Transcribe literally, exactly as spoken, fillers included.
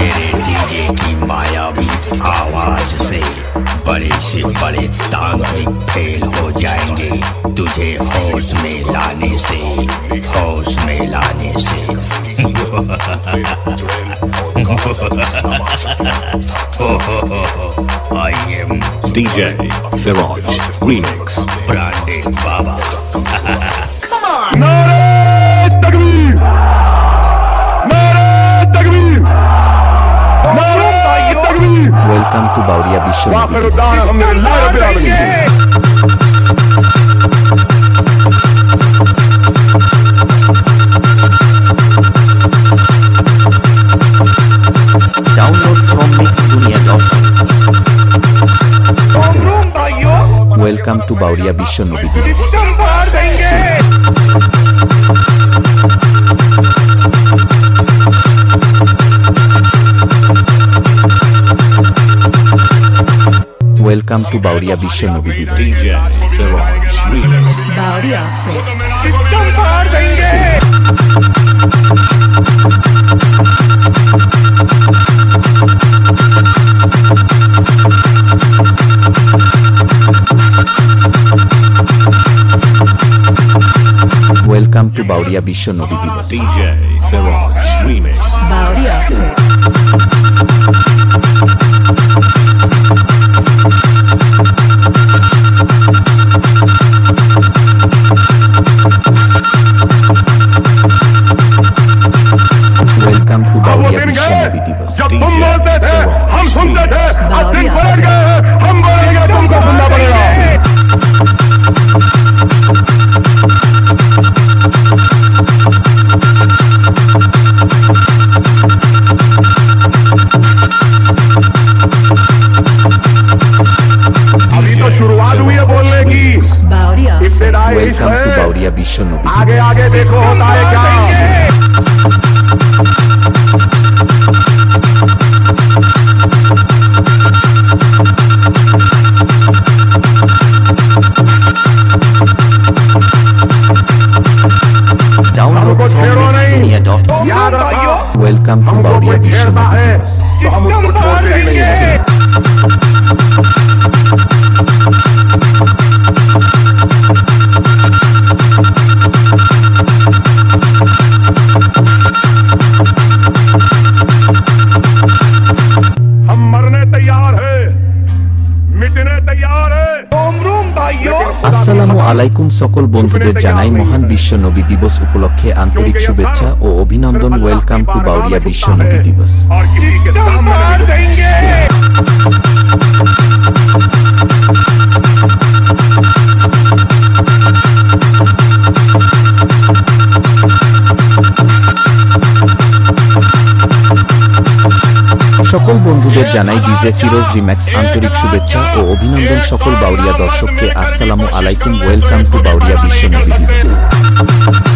मेरे डीजे की मायावी आवाज से बड़े से बड़े तांत्रिक फेल हो जाएंगे तुझे होश में लाने से, होश में लाने से। I am D J Firaj Remix Branded Baba. Come on! Nare Takbir! Nare Takbir! Nare Takbir! Welcome to Bauria Vishnu. Download from mixdunia dot com. Welcome to Bauria Vishnu. Welcome to Bauria Vishnu. D J Firaj Remix Bauria se System फाड़ देंगे। Welcome to Bauria Vishnu. D J Firaj Remix Bauria se Welcome to Bauria Vishnu. जब तुम बोलते थे हम सुनते थे, अब दिन पलट गए, हम बोलेंगे तुमको सुनना पड़ेगा। अभी तो शुरुआत हुई है बोलने की। Bauria se इब्तिदाई Welcome to है, Bauria Vishnu. आगे आगे देखो होता है क्या। Download from mixdunia dot com. याद रखो, Welcome to हमको Bauria कोई छेड़ता है Vishnu. तो हम उसको छोड़ते ही नहीं हैं। हम मरने तैयार है, मिटने तैयार है। ओम रूम भाइयों, আসসালামু আলাইকুম সকল বন্ধুদের জানাই মহান বিশ্ব নবী দিবস উপলক্ষে আন্তরিক শুভেচ্ছা ও অভিনন্দন। ওয়েলকাম টু বাউরিয়া বিশ্ব নবী দিবস। और किसी के सामने नहीं देंगे। সকল বন্ধুদের জানাই ডিজে ফিরোজ রিম্যাক্স আন্তরিক শুভেচ্ছা ও অভিনন্দন। সকল বাউরিয়া দর্শককে আসসালামু আলাইকুম। ওয়েলকাম টু বাউরিয়া বিশ্ব নবী দিবস।